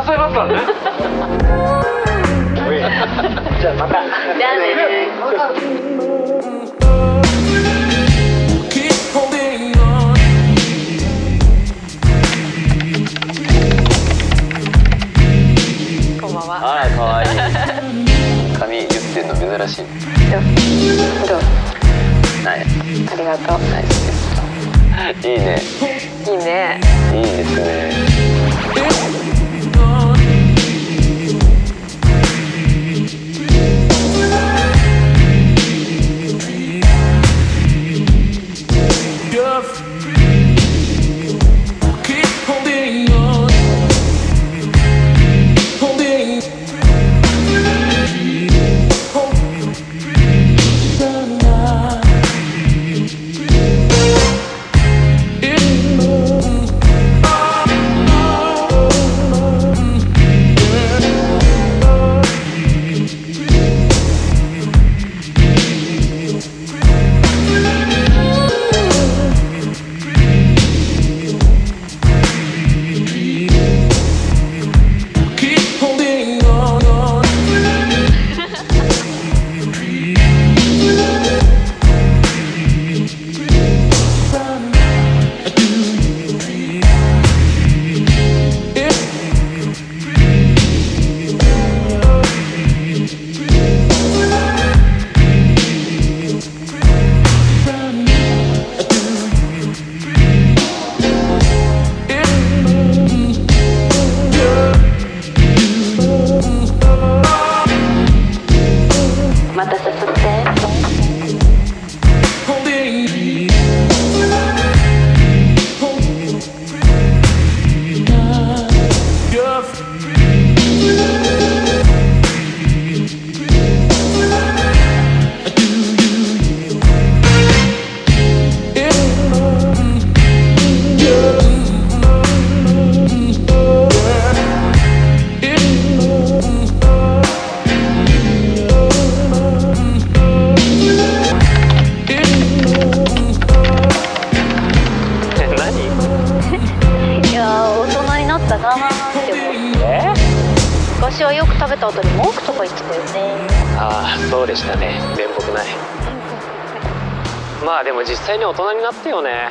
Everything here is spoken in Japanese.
さいますからね。じゃあまた。 じゃあね。こんばんは。 あら、可愛い。髪言ってんの珍しい。 どう？ はい。 ありがとう。 ナイスです。いいね。 いいね。 いいですね。 また誘って。いや大人になったなって思って。昔はよく食べた後に文句とか言ってたよね。 ああ、そうでしたね。面目ない。まあでも実際に大人になってよね。